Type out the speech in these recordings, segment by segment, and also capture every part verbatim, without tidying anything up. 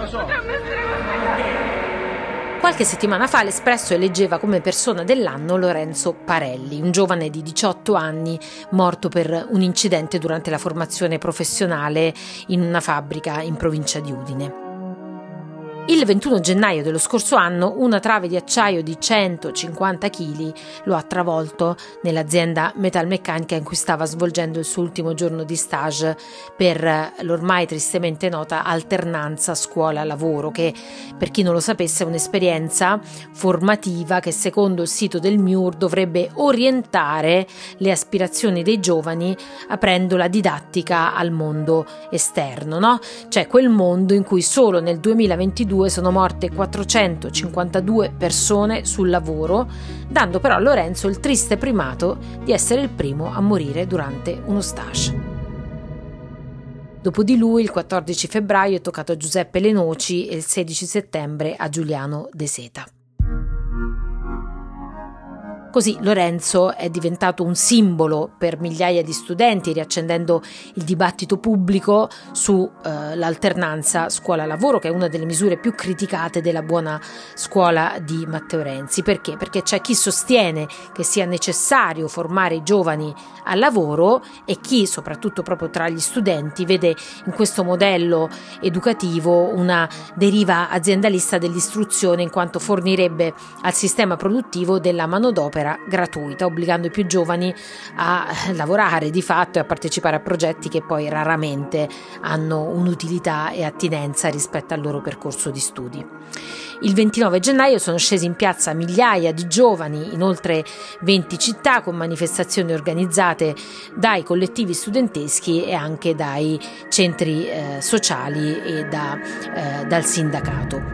Qualche settimana fa l'Espresso eleggeva come persona dell'anno Lorenzo Parelli, un giovane di diciotto anni morto per un incidente durante la formazione professionale in una fabbrica in provincia di Udine. Il ventuno gennaio dello scorso anno una trave di acciaio di centocinquanta chili lo ha travolto nell'azienda metalmeccanica in cui stava svolgendo il suo ultimo giorno di stage per l'ormai tristemente nota alternanza scuola-lavoro, che per chi non lo sapesse è un'esperienza formativa che secondo il sito del M I U R dovrebbe orientare le aspirazioni dei giovani aprendo la didattica al mondo esterno, no? Cioè quel mondo in cui solo nel duemilaventidue sono morte quattrocentocinquantadue persone sul lavoro, dando però a Lorenzo il triste primato di essere il primo a morire durante uno stage. Dopo di lui il quattordici febbraio è toccato a Giuseppe Lenoci e il sedici settembre a Giuliano De Seta. Così Lorenzo è diventato un simbolo per migliaia di studenti, riaccendendo il dibattito pubblico sull'alternanza eh, scuola-lavoro, che è una delle misure più criticate della buona scuola di Matteo Renzi. Perché? Perché c'è chi sostiene che sia necessario formare i giovani al lavoro e chi, soprattutto proprio tra gli studenti, vede in questo modello educativo una deriva aziendalista dell'istruzione, in quanto fornirebbe al sistema produttivo della manodopera gratuita, obbligando i più giovani a lavorare di fatto e a partecipare a progetti che poi raramente hanno un'utilità e attinenza rispetto al loro percorso di studi. Il ventinove gennaio sono scesi in piazza migliaia di giovani in oltre venti città con manifestazioni organizzate dai collettivi studenteschi e anche dai centri eh, sociali e da, eh, dal sindacato.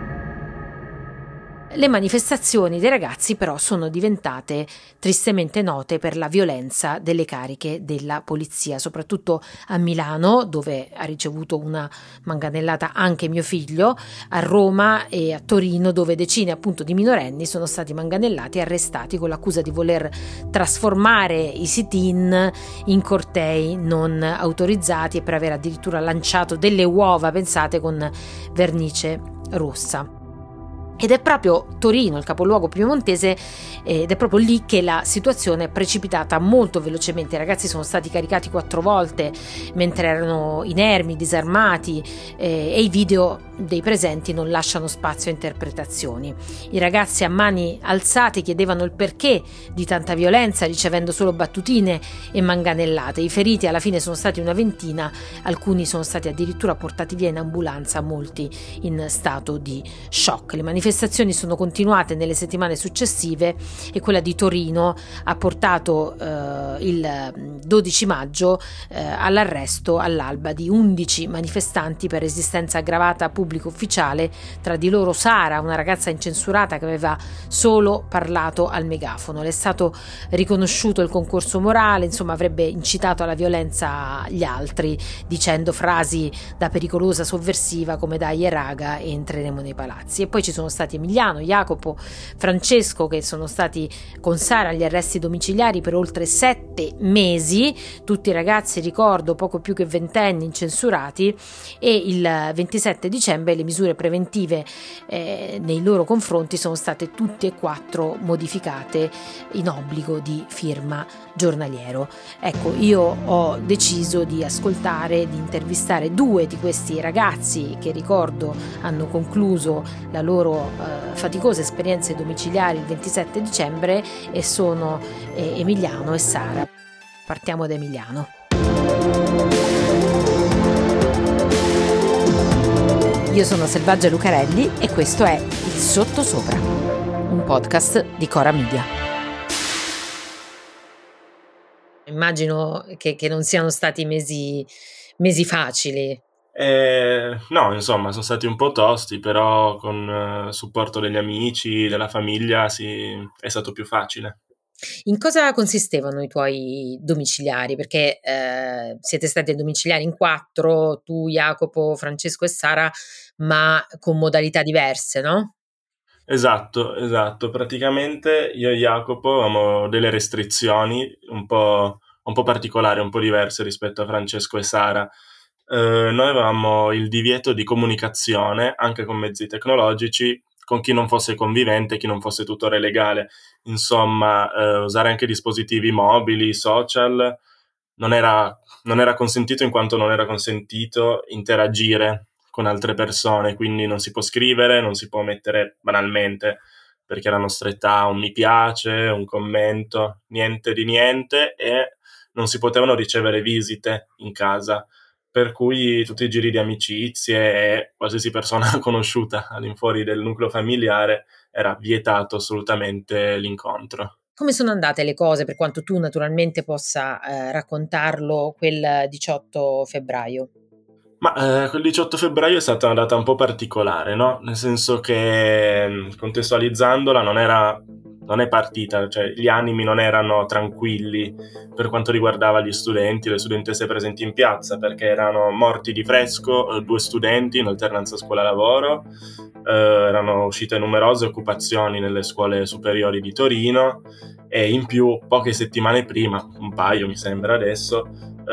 Le manifestazioni dei ragazzi però sono diventate tristemente note per la violenza delle cariche della polizia, soprattutto a Milano, dove ha ricevuto una manganellata anche mio figlio, a Roma e a Torino, dove decine appunto di minorenni sono stati manganellati e arrestati con l'accusa di voler trasformare i sit-in in cortei non autorizzati e per aver addirittura lanciato delle uova, pensate, con vernice rossa. Ed è proprio Torino, il capoluogo piemontese, ed è proprio lì che la situazione è precipitata molto velocemente. I ragazzi sono stati caricati quattro volte mentre erano inermi, disarmati, eh, e i video dei presenti non lasciano spazio a interpretazioni. I ragazzi a mani alzate chiedevano il perché di tanta violenza, ricevendo solo battutine e manganellate. I feriti alla fine sono stati una ventina, alcuni sono stati addirittura portati via in ambulanza, molti in stato di shock. Le manifestazioni sono continuate nelle settimane successive e quella di Torino ha portato eh, il dodici maggio eh, all'arresto all'alba di undici manifestanti per resistenza aggravata pubblico ufficiale, tra di loro Sara, una ragazza incensurata che aveva solo parlato al megafono. Le è stato riconosciuto il concorso morale, insomma avrebbe incitato alla violenza gli altri dicendo frasi da pericolosa sovversiva come dai e raga e entreremo nei palazzi. E poi ci sono stati Emiliano, Jacopo, Francesco, che sono stati con Sara agli arresti domiciliari per oltre sette mesi, tutti ragazzi, ricordo, poco più che ventenni, incensurati, e il ventisette dicembre le misure preventive eh, nei loro confronti sono state tutte e quattro modificate in obbligo di firma giornaliero. Ecco, io ho deciso di ascoltare, di intervistare due di questi ragazzi che, ricordo, hanno concluso la loro eh, faticosa esperienza domiciliari il ventisette dicembre, e sono eh, Emiliano e Sara. Partiamo da Emiliano. Io sono Selvaggia Lucarelli e questo è Il Sottosopra, un podcast di Cora Media. Immagino che, che non siano stati mesi, mesi facili. Eh, no, insomma, sono stati un po' tosti, però con eh, supporto degli amici, della famiglia, sì, è stato più facile. In cosa consistevano i tuoi domiciliari? Perché eh, siete stati a domiciliari in quattro, tu, Jacopo, Francesco e Sara, ma con modalità diverse, no? Esatto, esatto. Praticamente io e Jacopo avevamo delle restrizioni un po', un po' particolari, un po' diverse rispetto a Francesco e Sara. Eh, noi avevamo il divieto di comunicazione anche con mezzi tecnologici con chi non fosse convivente, chi non fosse tutore legale. Insomma, eh, usare anche dispositivi mobili, social, non era, non era consentito in quanto non era consentito interagire con altre persone, quindi non si può scrivere, non si può mettere banalmente, perché alla nostra età, un mi piace, un commento, niente di niente, e non si potevano ricevere visite in casa, per cui tutti i giri di amicizie e qualsiasi persona conosciuta all'infuori del nucleo familiare era vietato assolutamente l'incontro. Come sono andate le cose, per quanto tu naturalmente possa, ehm, raccontarlo, quel diciotto febbraio? Ma eh, quel diciotto febbraio è stata una data un po' particolare, no? Nel senso che, mh, contestualizzandola, non era, non è partita, cioè gli animi non erano tranquilli per quanto riguardava gli studenti, le studentesse presenti in piazza, perché erano morti di fresco, eh, due studenti in alternanza scuola-lavoro, eh, erano uscite numerose occupazioni nelle scuole superiori di Torino, e in più, poche settimane prima, un paio mi sembra adesso,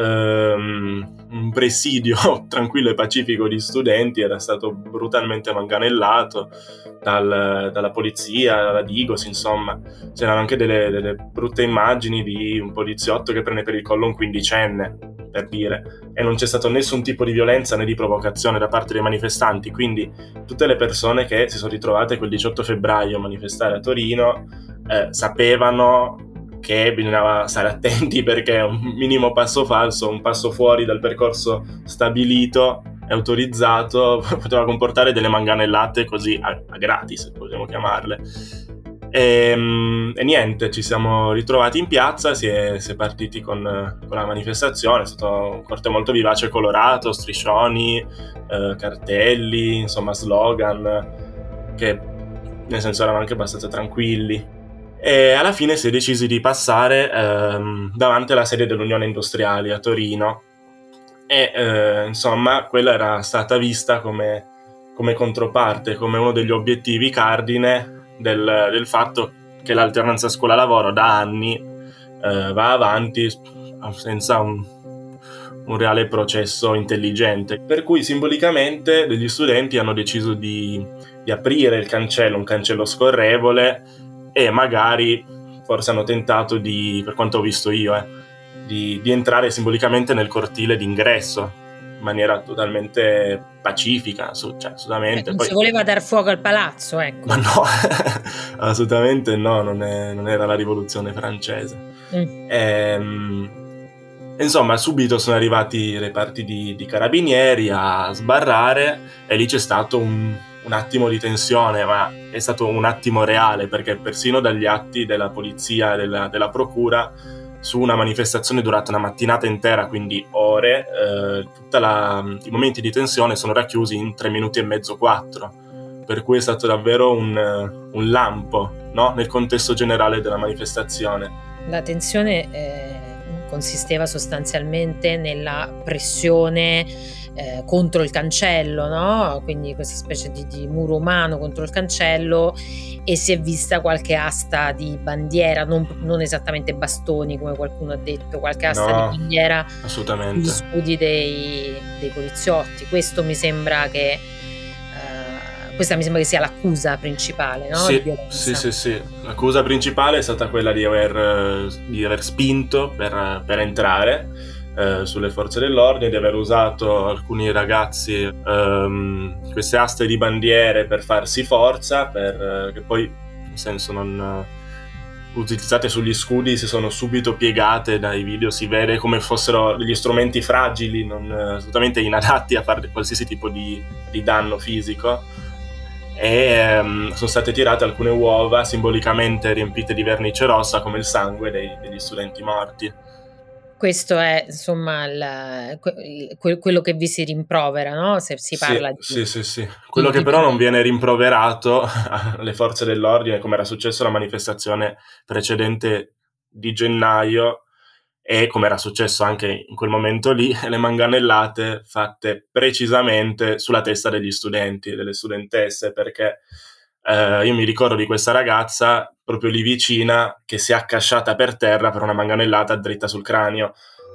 ehm, un presidio tranquillo e pacifico di studenti era stato brutalmente manganellato dal, dalla polizia, dalla Digos, insomma. C'erano anche delle, delle brutte immagini di un poliziotto che prende per il collo un quindicenne, per dire, e non c'è stato nessun tipo di violenza né di provocazione da parte dei manifestanti, quindi tutte le persone che si sono ritrovate quel diciotto febbraio a manifestare a Torino eh, sapevano che bisognava stare attenti, perché un minimo passo falso, un passo fuori dal percorso stabilito e autorizzato poteva comportare delle manganellate così a, a gratis, possiamo chiamarle. E, e niente, ci siamo ritrovati in piazza, si è, si è partiti con, con la manifestazione, è stato un corteo molto vivace e colorato, striscioni, eh, cartelli, insomma slogan, che nel senso erano anche abbastanza tranquilli. E alla fine si è decisi di passare ehm, davanti alla sede dell'Unione Industriali a Torino, e eh, insomma quella era stata vista come, come controparte, come uno degli obiettivi cardine del, del fatto che l'alternanza scuola-lavoro da anni eh, va avanti senza un, un reale processo intelligente, per cui simbolicamente degli studenti hanno deciso di, di aprire il cancello, un cancello scorrevole, e magari forse hanno tentato di, per quanto ho visto io, eh, di, di entrare simbolicamente nel cortile d'ingresso in maniera totalmente pacifica, su, cioè Eh, assolutamente. non Poi, si voleva dar fuoco al palazzo, ma ecco. no, assolutamente no, non, è, non era la rivoluzione francese. Mh. Ehm, insomma, subito sono arrivati i reparti di, di carabinieri a sbarrare, e lì c'è stato un, un attimo di tensione, ma è stato un attimo reale, perché persino dagli atti della polizia e della, della procura, su una manifestazione durata una mattinata intera, quindi ore, eh, tutti i momenti di tensione sono racchiusi in tre minuti e mezzo, quattro, per cui è stato davvero un, un lampo, no? Nel contesto generale della manifestazione. La tensione, ehm, consisteva sostanzialmente nella pressione, ehm, contro il cancello, no, quindi questa specie di di muro umano contro il cancello, e si è vista qualche asta di bandiera, non p non esattamente bastoni come qualcuno ha detto, qualche asta di No, bandiera sugli assolutamente. scudi dei dei poliziotti. Questo mi sembra che ehm, questa mi sembra che sia l'accusa principale, no, di Sì, sì, violenza. sì, sì. L'accusa principale è stata quella di aver, eh, di aver spinto per, per entrare eh, sulle forze dell'ordine, di aver usato alcuni ragazzi ehm, queste aste di bandiere per farsi forza, per, eh, che poi, nel senso, non eh, utilizzate sugli scudi, si sono subito piegate. Dai video si vede come fossero degli strumenti fragili, non, eh, assolutamente inadatti a fare qualsiasi tipo di, di danno fisico, e um, sono state tirate alcune uova simbolicamente riempite di vernice rossa come il sangue dei, degli studenti morti. Questo è insomma il que il que quello che vi si rimprovera, no, se si Sì, parla di sì, sì, sì. Quello di che di però non violen viene rimproverato alle forze dell'ordine, come era successo alla manifestazione precedente di gennaio, e come era successo anche in quel momento lì, le manganellate fatte precisamente sulla testa degli studenti e delle studentesse, perché eh, io mi ricordo di questa ragazza proprio lì vicina che si è accasciata per terra per una manganellata dritta sul cranio.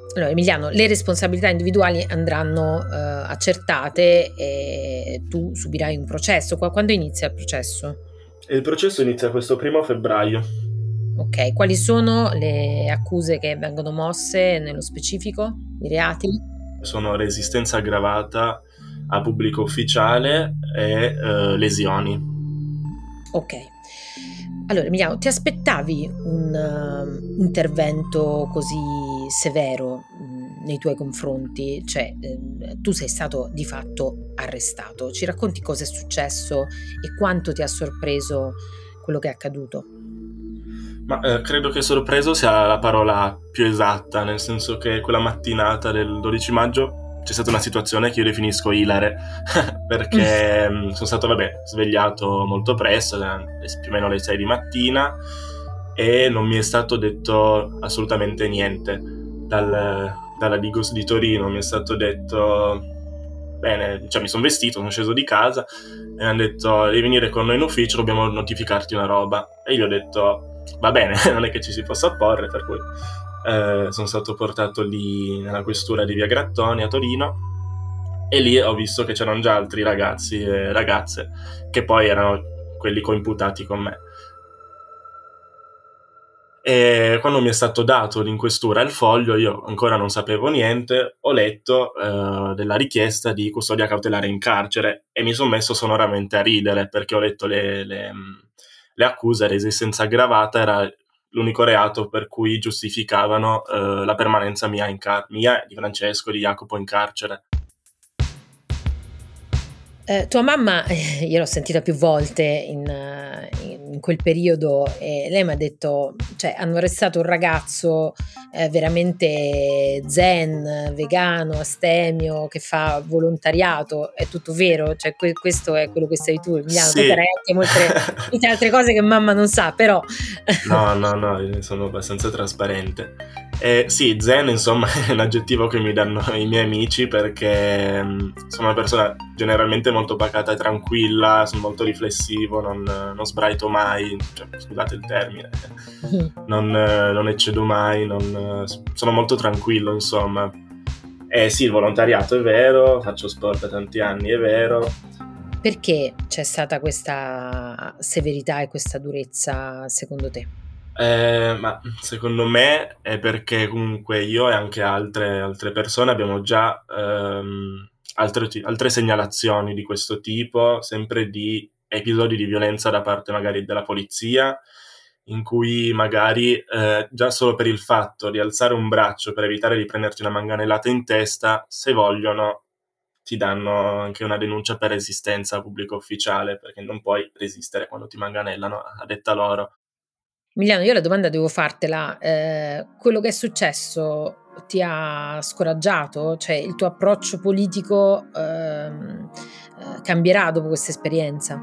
Allora, Emiliano, le responsabilità individuali andranno eh, accertate e tu subirai un processo. Qua- Quando inizia il processo? Il processo inizia questo primo febbraio. Ok, quali sono le accuse che vengono mosse nello specifico? I reati? Sono resistenza aggravata a pubblico ufficiale e eh, lesioni. Ok. Allora, Emiliano, ti aspettavi un uh, intervento così severo mh, nei tuoi confronti? Cioè, ehm, tu sei stato di fatto arrestato. Ci racconti cosa è successo e quanto ti ha sorpreso quello che è accaduto? Ma eh, credo che sorpreso sia la parola più esatta, nel senso che quella mattinata del dodici maggio c'è stata una situazione che io definisco ilare, perché mh, sono stato, vabbè, svegliato molto presto, eh, più o meno alle sei di mattina, e non mi è stato detto assolutamente niente. Dal, dalla Digos di Torino mi è stato detto, bene, cioè mi sono vestito, sono sceso di casa e mi hanno detto devi venire con noi in ufficio, dobbiamo notificarti una roba. E io ho detto va bene, non è che ci si possa opporre, per cui eh, sono stato portato lì nella questura di via Grattoni a Torino, e lì ho visto che c'erano già altri ragazzi e ragazze che poi erano quelli coimputati con me. E quando mi è stato dato l'inquestura il foglio, io ancora non sapevo niente, ho letto eh, della richiesta di custodia cautelare in carcere e mi sono messo sonoramente a ridere, perché ho letto le, le, le accuse. Resistenza aggravata era l'unico reato per cui giustificavano eh, la permanenza mia, in car- mia, di Francesco e di Jacopo in carcere. Eh, tua mamma, eh, io l'ho sentita più volte in, eh, in quel periodo e lei mi ha detto, cioè hanno arrestato un ragazzo eh, veramente zen, vegano, astemio, che fa volontariato, è tutto vero, cioè que- questo è quello che sei tu, Emiliano, poi Sì. sarai anche molte, molte altre cose che mamma non sa, però... No, no, no, io sono abbastanza trasparente. Eh, sì, zen, insomma, è un aggettivo che mi danno i miei amici, perché mh, sono una persona generalmente molto pacata e tranquilla, sono molto riflessivo, non, non sbraito mai, cioè, scusate il termine, non, non eccedo mai, non, sono molto tranquillo, insomma. Eh sì, il volontariato è vero, faccio sport da tanti anni, è vero. Perché c'è stata questa severità e questa durezza secondo te? Eh, ma secondo me è perché comunque io e anche altre, altre persone abbiamo già ehm, altre, altre segnalazioni di questo tipo, sempre di episodi di violenza da parte magari della polizia, in cui magari eh, già solo per il fatto di alzare un braccio per evitare di prenderti una manganellata in testa, se vogliono ti danno anche una denuncia per resistenza a pubblico ufficiale, perché non puoi resistere quando ti manganellano, a detta loro. Emiliano, io la domanda devo fartela. Eh, quello che è successo ti ha scoraggiato? Cioè, il tuo approccio politico ehm, eh, cambierà dopo questa esperienza?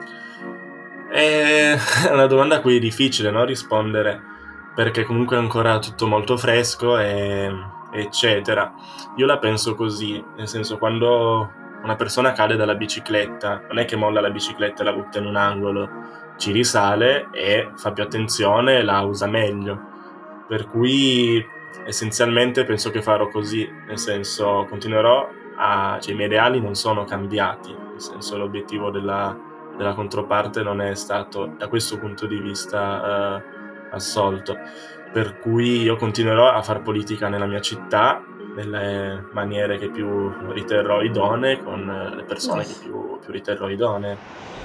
È una domanda a cui è difficile, no, rispondere, perché comunque è ancora tutto molto fresco e eccetera. Io la penso così, nel senso, quando una persona cade dalla bicicletta, non è che molla la bicicletta e la butta in un angolo, ci risale e fa più attenzione e la usa meglio. Per cui essenzialmente penso che farò così, nel senso continuerò a... cioè i miei ideali non sono cambiati, nel senso l'obiettivo della della controparte non è stato da questo punto di vista eh, assolto, per cui io continuerò a far politica nella mia città nelle maniere che più riterrò idonee, con le persone che più, più riterrò idonee.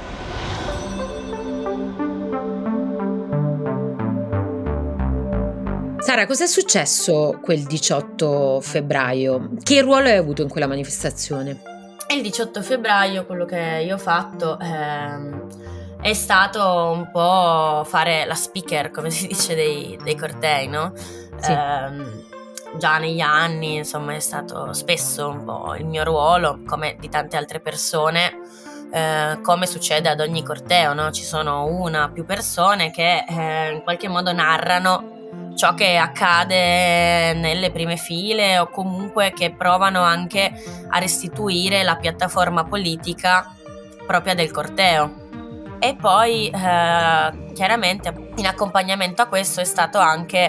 Sara, cos'è successo quel diciotto febbraio? Che ruolo hai avuto in quella manifestazione? E il diciotto febbraio quello che io ho fatto ehm, è stato un po' fare la speaker, come si dice, dei, dei cortei, no? Sì. Ehm, già negli anni, insomma, è stato spesso un po' il mio ruolo, come di tante altre persone, eh, come succede ad ogni corteo, no? Ci sono una o più persone che eh, in qualche modo narrano ciò che accade nelle prime file o comunque che provano anche a restituire la piattaforma politica propria del corteo. E poi eh, chiaramente in accompagnamento a questo è stato anche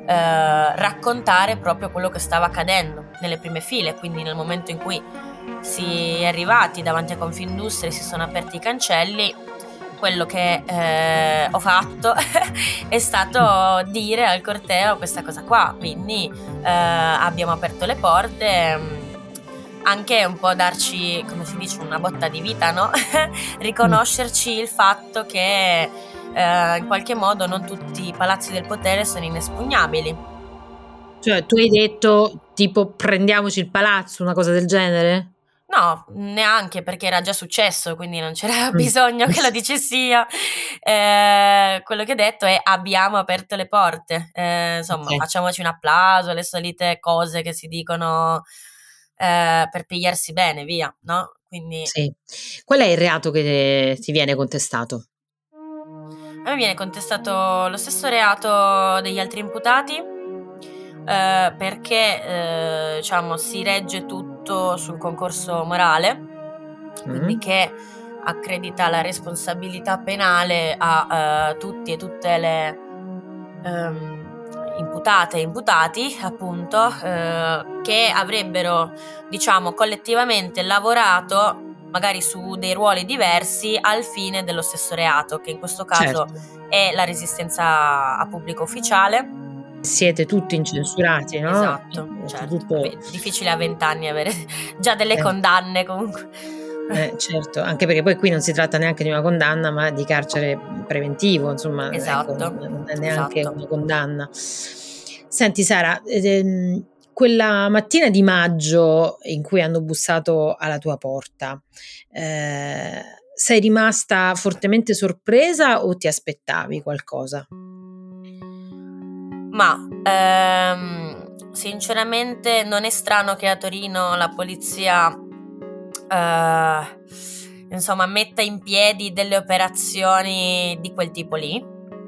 eh, raccontare proprio quello che stava accadendo nelle prime file, quindi nel momento in cui si è arrivati davanti a Confindustria e si sono aperti i cancelli, quello che eh, ho fatto è stato dire al corteo questa cosa qua, quindi eh, abbiamo aperto le porte, anche un po' darci, come si dice, una botta di vita, no? Riconoscerci il fatto che eh, in qualche modo non tutti i palazzi del potere sono inespugnabili. Cioè tu hai detto tipo prendiamoci il palazzo, una cosa del genere? No, neanche, perché era già successo, quindi non c'era bisogno che lo dicessi io. Eh, quello che ho detto è abbiamo aperto le porte, eh, insomma, okay. Facciamoci un applauso, le solite cose che si dicono eh, per pigliarsi bene, via, no? Quindi... Sì. Qual è il reato che ti viene contestato? A me viene contestato lo stesso reato degli altri imputati, Uh, perché uh, diciamo si regge tutto sul concorso morale, quindi mm. che accredita la responsabilità penale a uh, tutti e tutte le um, imputate e imputati, appunto, uh, che avrebbero, diciamo, collettivamente lavorato magari su dei ruoli diversi al fine dello stesso reato, che in questo caso certo. È la resistenza a pubblico ufficiale. Siete tutti incensurati, no? Esatto, certo. Tutto... difficile a vent'anni avere già delle eh. condanne comunque. Eh, certo, anche perché poi qui non si tratta neanche di una condanna, ma di carcere preventivo, insomma, esatto, ecco, non è neanche esatto. una condanna. Senti Sara, ehm, quella mattina di maggio in cui hanno bussato alla tua porta, eh, sei rimasta fortemente sorpresa o ti aspettavi qualcosa? Ma ehm, sinceramente non è strano che a Torino la polizia eh, insomma metta in piedi delle operazioni di quel tipo lì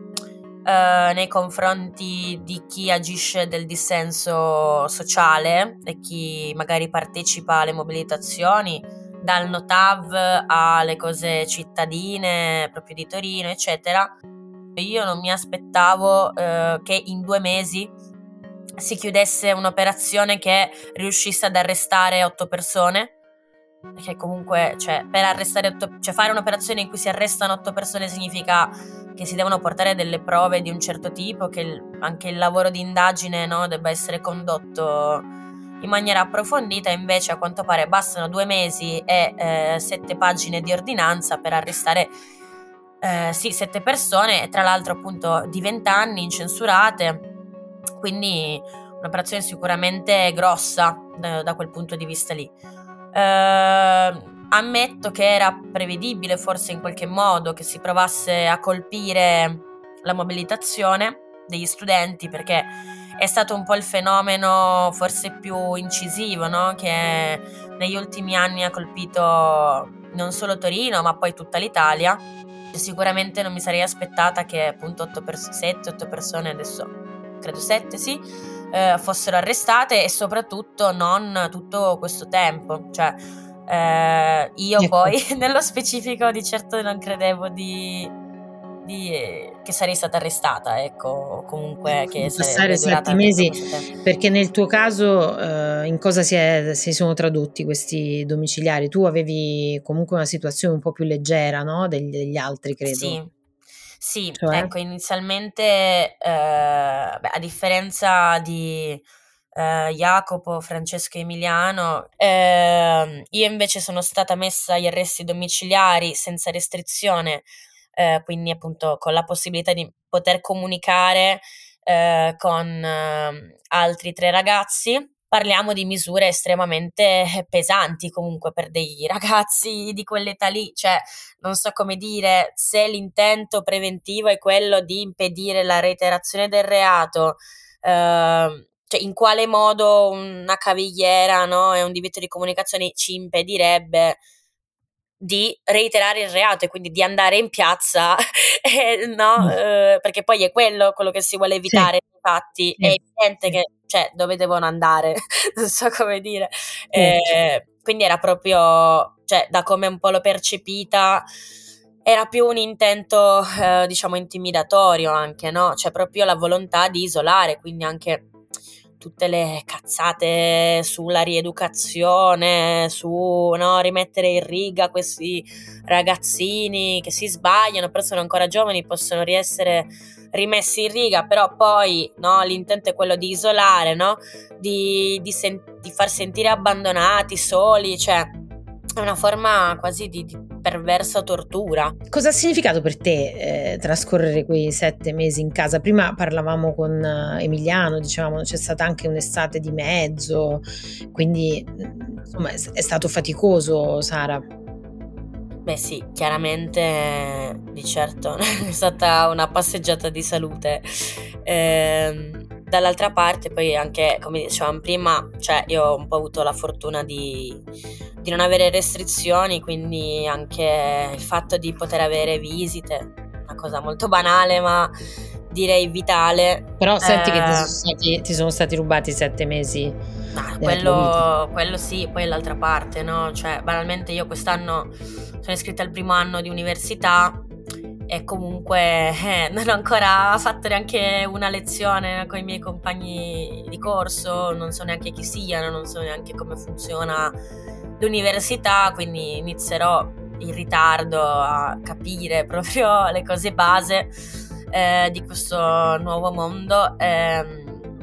eh, nei confronti di chi agisce del dissenso sociale e chi magari partecipa alle mobilitazioni, dal Notav alle cose cittadine proprio di Torino, eccetera. Io non mi aspettavo eh, che in due mesi si chiudesse un'operazione che riuscisse ad arrestare otto persone, perché comunque cioè, per arrestare otto, cioè fare un'operazione in cui si arrestano otto persone significa che si devono portare delle prove di un certo tipo, che il, anche il lavoro di indagine, no, debba essere condotto in maniera approfondita. Invece a quanto pare bastano due mesi e eh, sette pagine di ordinanza per arrestare Eh, sì, sette persone, tra l'altro appunto di vent'anni, incensurate, quindi un'operazione sicuramente grossa da, da quel punto di vista lì. Eh, ammetto che era prevedibile forse in qualche modo che si provasse a colpire la mobilitazione degli studenti, perché è stato un po' il fenomeno forse più incisivo, no? Che negli ultimi anni ha colpito non solo Torino ma poi tutta l'Italia. Sicuramente non mi sarei aspettata che appunto otto pers- sette otto persone, adesso credo sette sì, eh, fossero arrestate, e soprattutto non tutto questo tempo. Cioè eh, io ecco. Poi nello specifico di certo non credevo di, di eh, che sarei stata arrestata, ecco, comunque che di passare sette mesi, perché nel tuo caso eh, in cosa si, è, si sono tradotti questi domiciliari? Tu avevi comunque una situazione un po' più leggera, no? Degli, degli altri, credo. Sì, sì, cioè? Ecco, inizialmente eh, beh, a differenza di eh, Jacopo, Francesco e Emiliano, eh, io invece sono stata messa agli arresti domiciliari senza restrizione, eh, quindi appunto con la possibilità di poter comunicare eh, con eh, altri tre ragazzi. Parliamo di misure estremamente pesanti comunque per dei ragazzi di quell'età lì, cioè non so come dire, se l'intento preventivo è quello di impedire la reiterazione del reato, eh, cioè in quale modo una cavigliera, no, e un divieto di comunicazione ci impedirebbe di reiterare il reato e quindi di andare in piazza, eh, no, mm. eh, perché poi è quello quello che si vuole evitare, sì. Infatti sì. È evidente sì. Che cioè dove devono andare, non so come dire, sì. eh, quindi era proprio, cioè da come un po' l'ho percepita, era più un intento, eh, diciamo, intimidatorio anche, no? Cioè proprio la volontà di isolare, quindi anche tutte le cazzate sulla rieducazione, su, no, rimettere in riga questi ragazzini che si sbagliano, però sono ancora giovani, possono riessere rimessi in riga, però poi, no, l'intento è quello di isolare, no? Di, di, sen- di far sentire abbandonati, soli, cioè è una forma quasi di, di perversa tortura. Cosa ha significato per te eh, trascorrere quei sette mesi in casa? Prima parlavamo con uh, Emiliano, dicevamo c'è stata anche un'estate di mezzo, quindi insomma è, è stato faticoso, Sara. Beh sì, chiaramente di certo è stata una passeggiata di salute. Ehm, dall'altra parte poi anche, come dicevamo prima, cioè io ho un po' avuto la fortuna di, di non avere restrizioni, quindi anche il fatto di poter avere visite, una cosa molto banale ma direi vitale. Però senti eh, che ti sono stati, ti sono stati rubati sette mesi Ah, della tua vita. quello, quello sì, poi l'altra parte, no? Cioè, banalmente io quest'anno sono iscritta al primo anno di università e comunque eh, non ho ancora fatto neanche una lezione con i miei compagni di corso, non so neanche chi siano, non so neanche come funziona l'università, quindi inizierò in ritardo a capire proprio le cose base eh, di questo nuovo mondo. ehm,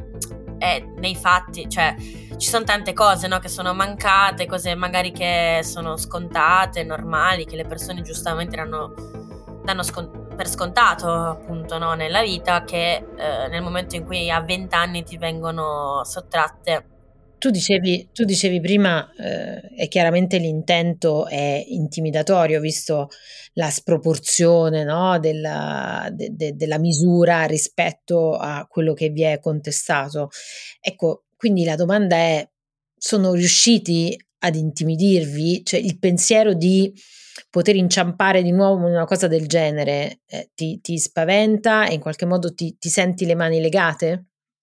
E nei fatti, cioè, ci sono tante cose, no, che sono mancate, cose magari che sono scontate, normali, che le persone giustamente danno, danno scon- per scontato, appunto, no, nella vita, che eh, nel momento in cui a venti anni ti vengono sottratte. Tu dicevi, tu dicevi prima, eh, e chiaramente l'intento è intimidatorio, visto la sproporzione, no, della, de- de- della misura rispetto a quello che vi è contestato. Ecco, quindi la domanda è, sono riusciti ad intimidirvi? Cioè il pensiero di poter inciampare di nuovo in una cosa del genere, eh, ti, ti spaventa e in qualche modo ti, ti senti le mani legate?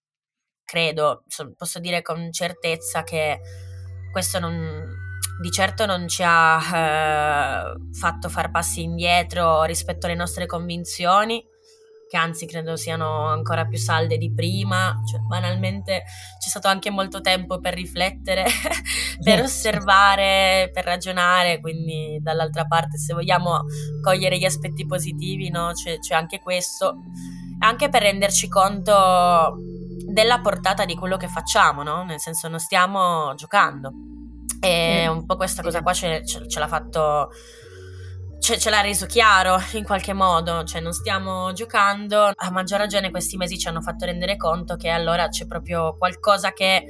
Credo, so- posso dire con certezza che questo non, di certo non ci ha eh, fatto far passi indietro rispetto alle nostre convinzioni, che anzi credo siano ancora più salde di prima. Cioè, banalmente c'è stato anche molto tempo per riflettere, per osservare, per ragionare, quindi dall'altra parte, se vogliamo cogliere gli aspetti positivi, no, c'è, c'è anche questo, anche per renderci conto della portata di quello che facciamo, no? Nel senso, non stiamo giocando. E un po' questa cosa qua ce, ce, ce l'ha fatto, ce, ce l'ha reso chiaro in qualche modo, cioè non stiamo giocando. A maggior ragione questi mesi ci hanno fatto rendere conto che allora c'è proprio qualcosa che,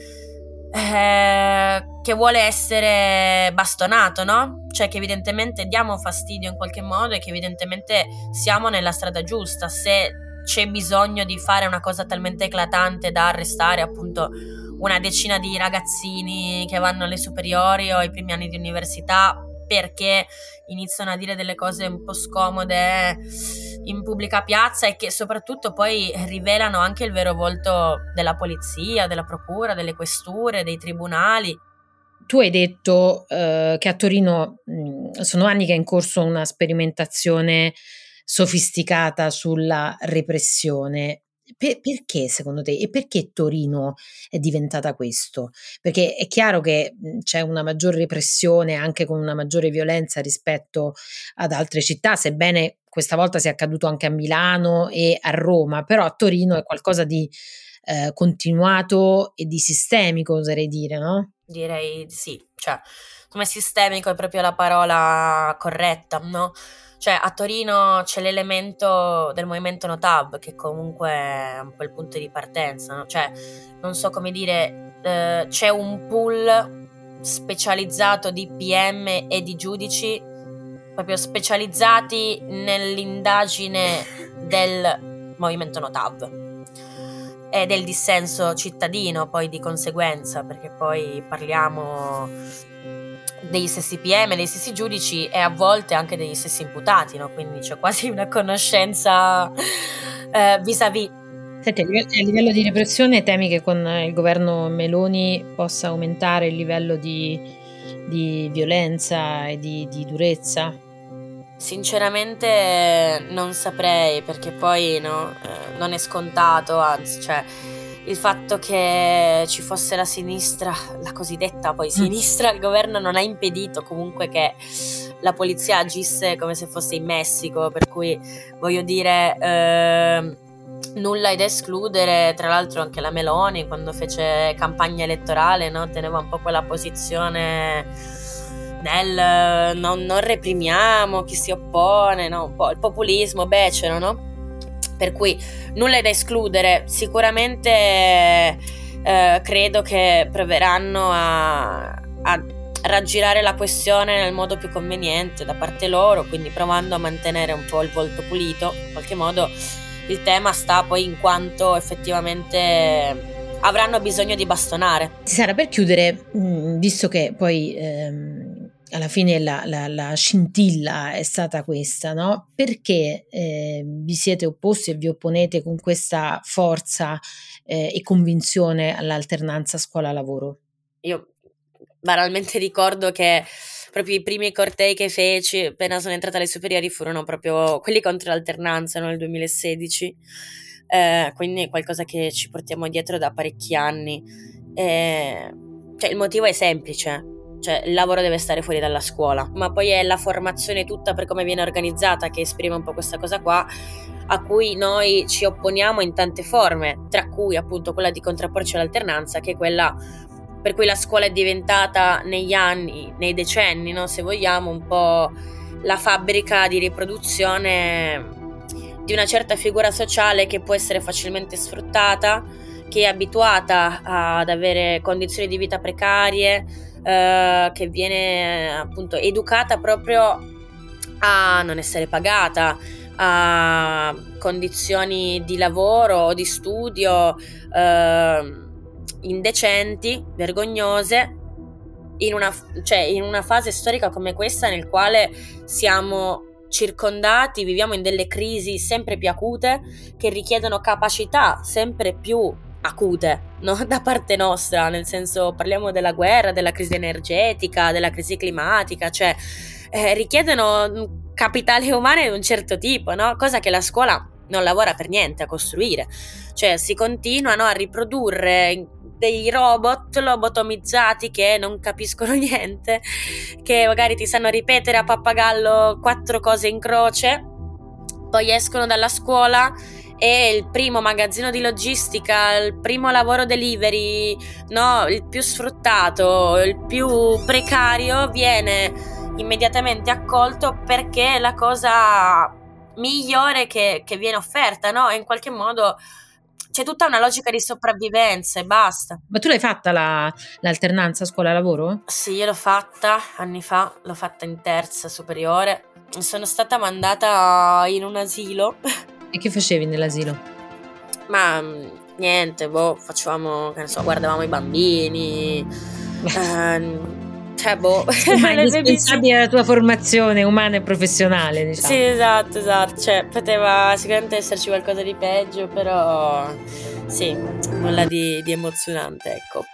eh, che vuole essere bastonato, no? Cioè che evidentemente diamo fastidio in qualche modo e che evidentemente siamo nella strada giusta. Se c'è bisogno di fare una cosa talmente eclatante da arrestare appunto una decina di ragazzini che vanno alle superiori o ai primi anni di università perché iniziano a dire delle cose un po' scomode in pubblica piazza e che soprattutto poi rivelano anche il vero volto della polizia, della procura, delle questure, dei tribunali. Tu hai detto eh, che a Torino mh, sono anni che è in corso una sperimentazione sofisticata sulla repressione. Per- perché secondo te e perché Torino è diventata questo? Perché è chiaro che mh, c'è una maggiore repressione anche con una maggiore violenza rispetto ad altre città, sebbene questa volta sia accaduto anche a Milano e a Roma, però a Torino è qualcosa di eh, continuato e di sistemico, oserei dire, no? Direi di sì, cioè come sistemico è proprio la parola corretta, no? Cioè a Torino c'è l'elemento del movimento No Tab che comunque è un po' il punto di partenza, no? Cioè non so come dire, eh, c'è un pool specializzato di P M e di giudici proprio specializzati nell'indagine del movimento No Tab e del dissenso cittadino poi di conseguenza, perché poi parliamo degli stessi P M, dei stessi giudici e a volte anche degli stessi imputati, no? Quindi c'è quasi una conoscenza eh, vis-à-vis. Senti, a livello, a livello di repressione temi che con il governo Meloni possa aumentare il livello di, di violenza e di, di durezza? Sinceramente non saprei, perché poi no, eh, non è scontato, anzi, cioè il fatto che ci fosse la sinistra, la cosiddetta poi sinistra al governo, non ha impedito comunque che la polizia agisse come se fosse in Messico, per cui voglio dire, eh, nulla è da escludere. Tra l'altro anche la Meloni, quando fece campagna elettorale, no, teneva un po' quella posizione nel non, non reprimiamo chi si oppone, no? Un po' il populismo becero, no? Per cui nulla è da escludere. Sicuramente eh, credo che proveranno a, a raggirare la questione nel modo più conveniente da parte loro, quindi provando a mantenere un po' il volto pulito. In qualche modo il tema sta poi in quanto effettivamente avranno bisogno di bastonare. Sara, per chiudere, visto che poi ehm, alla fine la, la, la scintilla è stata questa, no? Perché eh, vi siete opposti e vi opponete con questa forza eh, e convinzione all'alternanza scuola-lavoro? Io banalmente ricordo che proprio i primi cortei che feci appena sono entrata alle superiori furono proprio quelli contro l'alternanza, no? Nel duemilasedici, eh, quindi è qualcosa che ci portiamo dietro da parecchi anni. Eh, cioè il motivo è semplice. Cioè il lavoro deve stare fuori dalla scuola, ma poi è la formazione tutta per come viene organizzata che esprime un po' questa cosa qua, a cui noi ci opponiamo in tante forme, tra cui appunto quella di contrapporci all'alternanza, che è quella per cui la scuola è diventata negli anni, nei decenni, no, se vogliamo, un po' la fabbrica di riproduzione di una certa figura sociale che può essere facilmente sfruttata, che è abituata ad avere condizioni di vita precarie, Uh, che viene appunto educata proprio a non essere pagata, a condizioni di lavoro o di studio uh, indecenti, vergognose, in una, cioè in una fase storica come questa nel quale siamo circondati, viviamo in delle crisi sempre più acute che richiedono capacità sempre più acute, no? Da parte nostra, nel senso, parliamo della guerra, della crisi energetica, della crisi climatica, cioè eh, richiedono capitale umano di un certo tipo, no? Cosa che la scuola non lavora per niente a costruire, cioè si continuano a riprodurre dei robot lobotomizzati che non capiscono niente, che magari ti sanno ripetere a pappagallo quattro cose in croce, poi escono dalla scuola e il primo magazzino di logistica, il primo lavoro delivery, no, il più sfruttato, il più precario, viene immediatamente accolto perché è la cosa migliore che, che viene offerta, no? E in qualche modo c'è tutta una logica di sopravvivenza e basta. Ma tu l'hai fatta la, l'alternanza scuola-lavoro? Sì, io l'ho fatta anni fa, l'ho fatta in terza superiore. Sono stata mandata in un asilo. E che facevi nell'asilo? Ma niente, boh, facevamo, che ne so, guardavamo i bambini, eh, cioè boh. Ma è indispensabile alla tua formazione umana e professionale, diciamo. Sì, esatto, esatto, cioè poteva sicuramente esserci qualcosa di peggio, però sì, nulla di, di emozionante, ecco.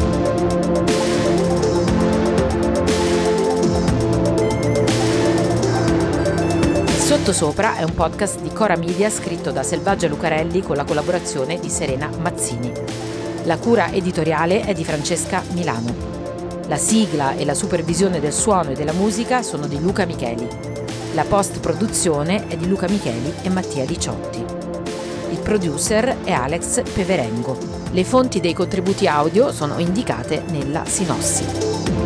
Sottosopra è un podcast di Cora Media scritto da Selvaggia Lucarelli con la collaborazione di Serena Mazzini. La cura editoriale è di Francesca Milano. La sigla e la supervisione del suono e della musica sono di Luca Micheli. La post-produzione è di Luca Micheli e Mattia Diciotti. Il producer è Alex Peverengo. Le fonti dei contributi audio sono indicate nella sinossi.